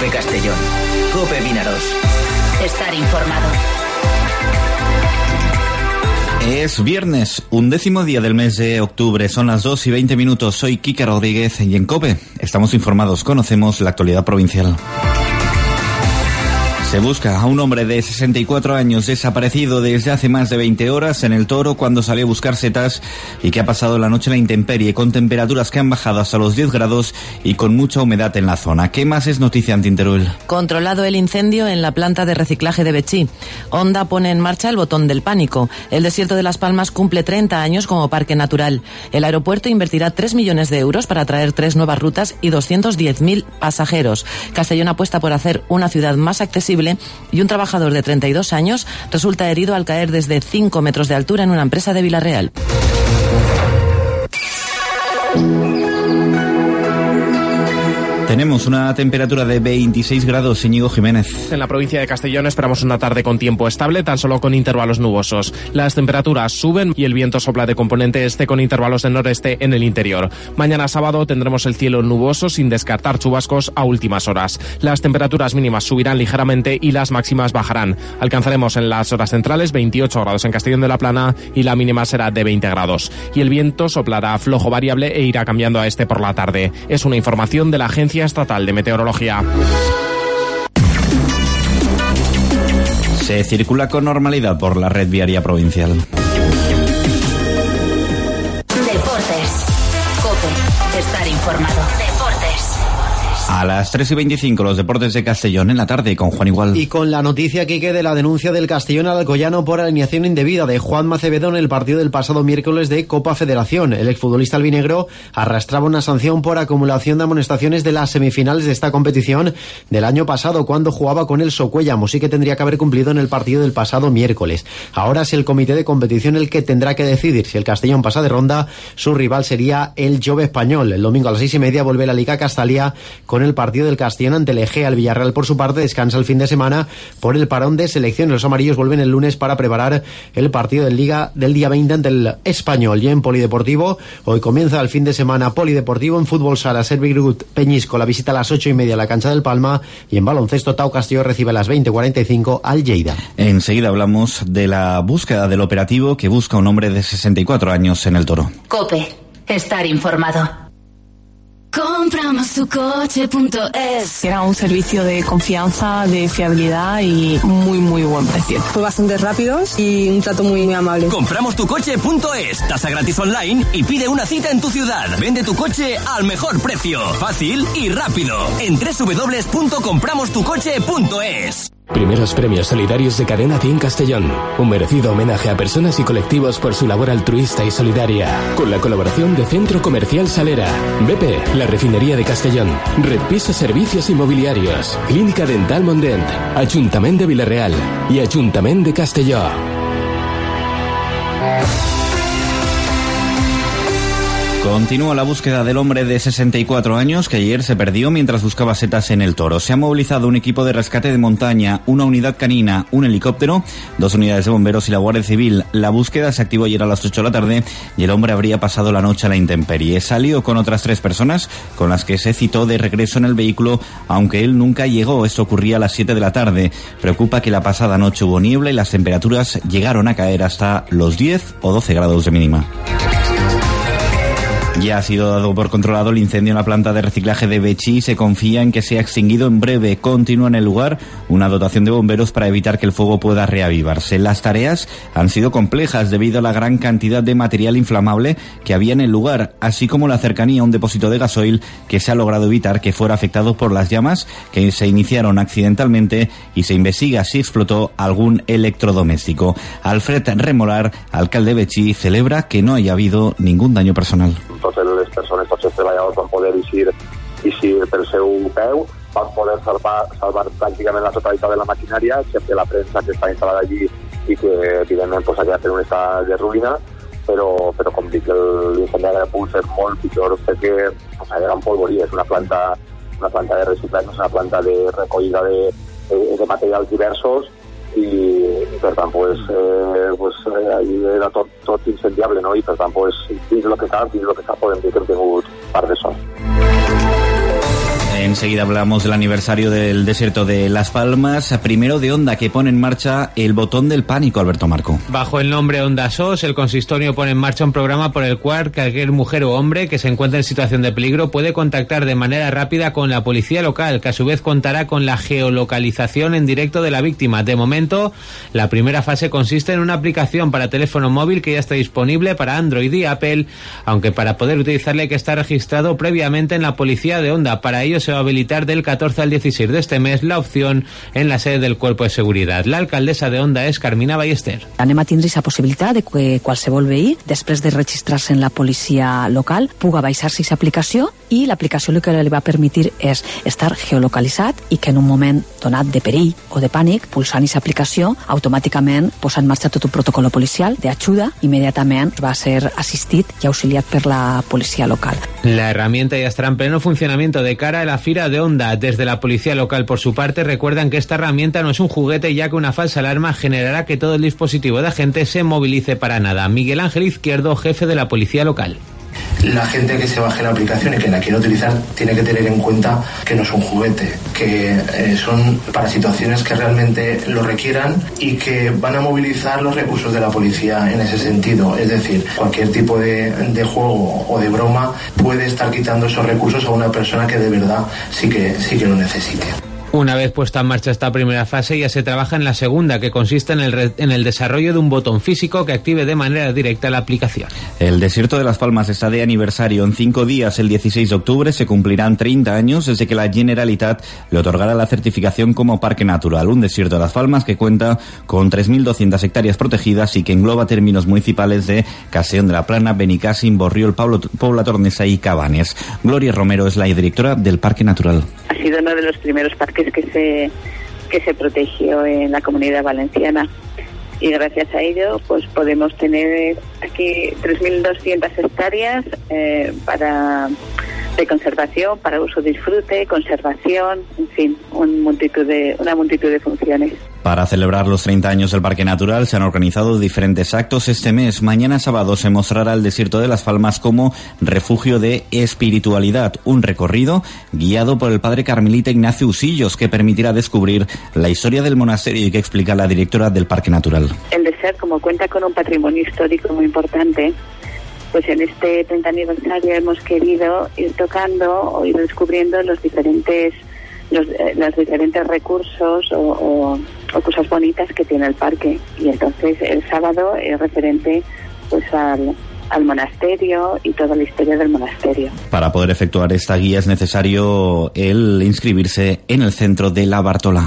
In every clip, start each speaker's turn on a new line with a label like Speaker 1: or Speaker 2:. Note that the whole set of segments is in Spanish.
Speaker 1: Castellón. COPE Vinaros.
Speaker 2: Estar informado.
Speaker 3: Es viernes, 11º día del mes de octubre, son las 2:20. Soy Quique Rodríguez y en COPE estamos informados, conocemos la actualidad provincial. Se busca a un hombre de 64 años desaparecido desde hace más de 20 horas en el Toro cuando salió a buscar setas y que ha pasado la noche en la intemperie con temperaturas que han bajado hasta los 10 grados y con mucha humedad en la zona. ¿Qué más es noticia en Teruel?
Speaker 4: Controlado el incendio en la planta de reciclaje de Betxí. Honda pone en marcha el botón del pánico. El desierto de Las Palmas cumple 30 años como parque natural. El aeropuerto invertirá 3 millones de euros para traer 3 nuevas rutas y 210.000 pasajeros. Castellón apuesta por hacer una ciudad más accesible y un trabajador de 32 años resulta herido al caer desde 5 metros de altura en una empresa de Villarreal.
Speaker 3: Tenemos una temperatura de 26 grados, Íñigo Jiménez.
Speaker 5: En la provincia de Castellón esperamos una tarde con tiempo estable, tan solo con intervalos nubosos. Las temperaturas suben y el viento sopla de componente este con intervalos de noreste en el interior. Mañana sábado tendremos el cielo nuboso sin descartar chubascos a últimas horas. Las temperaturas mínimas subirán ligeramente y las máximas bajarán. Alcanzaremos en las horas centrales 28 grados en Castellón de la Plana y la mínima será de 20 grados. Y el viento soplará flojo variable e irá cambiando a este por la tarde. Es una información de la Agencia Estatal de Meteorología.
Speaker 3: Se circula con normalidad por la red viaria provincial.
Speaker 2: Deportes. COPE. Estar informado. Deportes.
Speaker 3: A las 3:25 los deportes de Castellón en la tarde con Juan Igual.
Speaker 6: Y con la noticia, Quique, de la denuncia del Castellón al Alcoyano por alineación indebida de Juan Macevedo en el partido del pasado miércoles de Copa Federación. El exfutbolista albinegro arrastraba una sanción por acumulación de amonestaciones de las semifinales de esta competición del año pasado cuando jugaba con el Socuellamo. Sí que tendría que haber cumplido en el partido del pasado miércoles. Ahora es el comité de competición el que tendrá que decidir si el Castellón pasa de ronda. Su rival sería el Jove Español. El domingo a las 6:30 vuelve la Liga Castalia con el partido del Castellón ante el Egea. El Villarreal, por su parte, descansa el fin de semana por el parón de selección. Los amarillos vuelven el lunes para preparar el partido de Liga del día 20 ante el Español. Y en polideportivo, hoy comienza el fin de semana polideportivo en fútbol sala Servigrut Peñisco, la visita a las 8:30 a la cancha del Palma, y en baloncesto Tau Castillo recibe a las 20:45 al Lleida.
Speaker 3: Enseguida hablamos de la búsqueda del operativo que busca un hombre de 64 años en el Toro.
Speaker 2: COPE. Estar informado.
Speaker 7: Compramostucoche.es. Era un servicio de confianza, de fiabilidad y muy buen precio. Fue bastante rápido y un trato muy amable.
Speaker 8: Compramostucoche.es. Tasa gratis online y pide una cita en tu ciudad. Vende tu coche al mejor precio. Fácil y rápido. En www.compramostucoche.es.
Speaker 9: Primeros premios solidarios de Cadena 100 Castellón. Un merecido homenaje a personas y colectivos por su labor altruista y solidaria. Con la colaboración de Centro Comercial Salera, BP, la Refinería de Castellón, Red Piso Servicios Inmobiliarios, Clínica Dental Mondent, Ayuntamiento de Villarreal y Ayuntamiento de Castelló.
Speaker 3: Continúa la búsqueda del hombre de 64 años que ayer se perdió mientras buscaba setas en el Toro. Se ha movilizado un equipo de rescate de montaña, una unidad canina, un helicóptero, 2 unidades de bomberos y la Guardia Civil. La búsqueda se activó ayer a las 8 de la tarde y el hombre habría pasado la noche a la intemperie. Salió con otras 3 personas con las que se citó de regreso en el vehículo, aunque él nunca llegó. Esto ocurría a las 7 de la tarde. Preocupa que la pasada noche hubo niebla y las temperaturas llegaron a caer hasta los 10 o 12 grados de mínima. Ya ha sido dado por controlado el incendio en la planta de reciclaje de Betxí y se confía en que sea extinguido en breve. Continúa en el lugar una dotación de bomberos para evitar que el fuego pueda reavivarse. Las tareas han sido complejas debido a la gran cantidad de material inflamable que había en el lugar, así como la cercanía a un depósito de gasoil que se ha logrado evitar que fuera afectado por las llamas que se iniciaron accidentalmente y se investiga si explotó algún electrodoméstico. Alfred Remolar, alcalde de Betxí, celebra que no haya habido ningún daño personal.
Speaker 10: Totes les persones, tots els treballadors van poder eixir pel seu peu, van poder salvar pràcticament la totalitat de la maquinària, excepte la premsa que està instal·lada allí i que evidentment ha quedat en un estat de ruïna, però com dic, l'incendi de Puig és molt pitjor perquè hi ha un polvorí, és una planta de reciclatge, és una planta de recollida de materials diversos i per tant allí era tot incendiable, no? I per tant dins el que cal podem dir que hem tingut part de sort.
Speaker 3: En Enseguida hablamos del aniversario del desierto de Las Palmas, primero de Onda, que pone en marcha el botón del pánico, Alberto Marco.
Speaker 11: Bajo el nombre Onda SOS, el consistorio pone en marcha un programa por el cual cualquier mujer o hombre que se encuentre en situación de peligro puede contactar de manera rápida con la policía local, que a su vez contará con la geolocalización en directo de la víctima. De momento, la primera fase consiste en una aplicación para teléfono móvil que ya está disponible para Android y Apple, aunque para poder utilizarla hay que estar registrado previamente en la policía de Onda. Para ello se va a habilitar del 14 al 16 de este mes la opción en la sede del Cuerpo de Seguridad. La alcaldessa de Onda és Carmina Ballester.
Speaker 12: Anem a tindre aquesta possibilitat de que qualsevol veí, després de registrar-se en la policia local, puga baixar-se aquesta aplicació, i l'aplicació el que li va permetir és estar geolocalitzat i que en un moment donat de perill o de pànic, pulsant aquesta aplicació, automàticament posa en marxa tot un protocol policial d'ajuda, immediatament va ser assistit i auxiliat per la policia local.
Speaker 11: La herramienta ya estará en pleno funcionamiento de cara a la Fira de Onda. Desde la policía local, por su parte, recuerdan que esta herramienta no es un juguete, ya que una falsa alarma generará que todo el dispositivo de agente se movilice para nada. Miguel Ángel Izquierdo, jefe de la policía local.
Speaker 13: La gente que se baje la aplicación y que la quiera utilizar tiene que tener en cuenta que no es un juguete, que son para situaciones que realmente lo requieran y que van a movilizar los recursos de la policía en ese sentido. Es decir, cualquier tipo de juego o de broma puede estar quitando esos recursos a una persona que de verdad sí que lo necesite.
Speaker 11: Una vez puesta en marcha esta primera fase, ya se trabaja en la segunda, que consiste en el desarrollo de un botón físico que active de manera directa la aplicación.
Speaker 3: El desierto de Las Palmas está de aniversario. En 5 días, el 16 de octubre, se cumplirán 30 años desde que la Generalitat le otorgara la certificación como Parque Natural. Un desierto de Las Palmas que cuenta con 3.200 hectáreas protegidas y que engloba términos municipales de Castellón de la Plana, Benicàssim, Borriol, Pobla Tornesa y Cabanes. Gloria Romero es la directora del Parque Natural.
Speaker 14: Ha sido uno de los primeros parques que se protegió en la Comunidad Valenciana, y gracias a ello pues podemos tener aquí 3.200 hectáreas de conservación, para uso, disfrute, conservación, en fin, una multitud de funciones.
Speaker 3: Para celebrar los 30 años del Parque Natural se han organizado diferentes actos este mes. Mañana sábado se mostrará el desierto de Las Palmas como refugio de espiritualidad, un recorrido guiado por el padre carmelita Ignacio Usillos, que permitirá descubrir la historia del monasterio y que explica la directora del Parque Natural.
Speaker 14: El desierto, como cuenta con un patrimonio histórico muy importante, pues en este 30 aniversario hemos querido ir tocando o ir descubriendo los diferentes recursos o cosas bonitas que tiene el parque. Y entonces el sábado es referente pues al monasterio y toda la historia del monasterio.
Speaker 3: Para poder efectuar esta guía es necesario el inscribirse en el centro de la Bartola.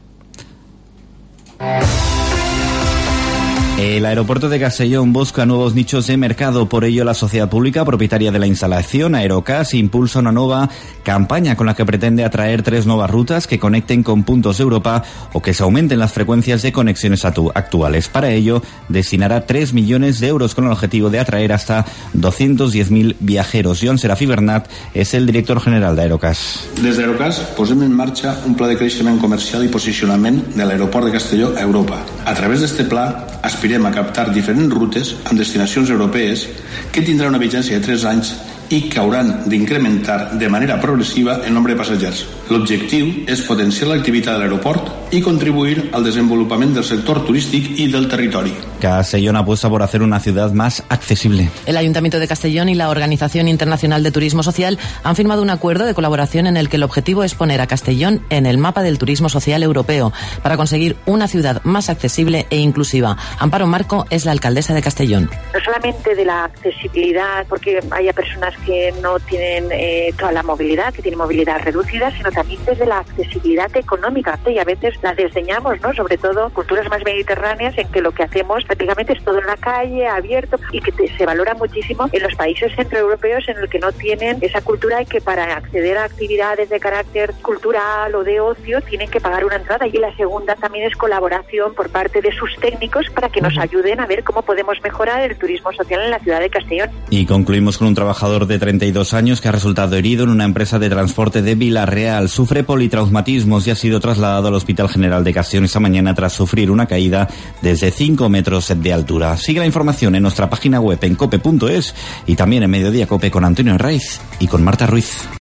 Speaker 3: El aeropuerto de Castellón busca nuevos nichos de mercado. Por ello, la sociedad pública propietaria de la instalación, Aerocas, impulsa una nueva campaña con la que pretende atraer 3 nuevas rutas que conecten con puntos de Europa o que se aumenten las frecuencias de conexiones actuales. Para ello, destinará 3 millones de euros con el objetivo de atraer hasta 210.000 viajeros. Joan Serafí Bernat és el director general d'Aerocas.
Speaker 15: Des d'Aerocas posem en marxa un pla de creixement comercial i posicionament de l'aeroport de Castelló a Europa. A través d'este pla, aspirem a captar diferents rutes amb destinacions europees que tindran una vigència de 3 anys i que hauran d'incrementar de manera progressiva el nombre de passatgers. L'objectiu és potenciar l'activitat de l'aeroport y contribuir al desenvolupament del sector turístic y del territori.
Speaker 3: Castellón apuesta por hacer una ciudad más accesible.
Speaker 4: El Ayuntamiento de Castellón y la Organización Internacional de Turismo Social han firmado un acuerdo de colaboración en el que el objetivo es poner a Castellón en el mapa del turismo social europeo para conseguir una ciudad más accesible e inclusiva. Amparo Marco es la alcaldesa de Castellón.
Speaker 16: No solamente de la accesibilidad, porque haya personas que no tienen toda la movilidad, que tienen movilidad reducida, sino también desde la accesibilidad económica, y a veces la desdeñamos, ¿no? Sobre todo culturas más mediterráneas en que lo que hacemos prácticamente es todo en la calle, abierto, y que se valora muchísimo en los países centroeuropeos en el que no tienen esa cultura y que para acceder a actividades de carácter cultural o de ocio tienen que pagar una entrada. Y la segunda también es colaboración por parte de sus técnicos para que nos ayuden a ver cómo podemos mejorar el turismo social en la ciudad de Castellón.
Speaker 3: Y concluimos con un trabajador de 32 años que ha resultado herido en una empresa de transporte de Villarreal. Sufre politraumatismos y ha sido trasladado al Hospital General de Castellón esta mañana tras sufrir una caída desde 5 metros de altura. Sigue la información en nuestra página web en cope.es y también en Mediodía Cope con Antonio Raiz y con Marta Ruiz.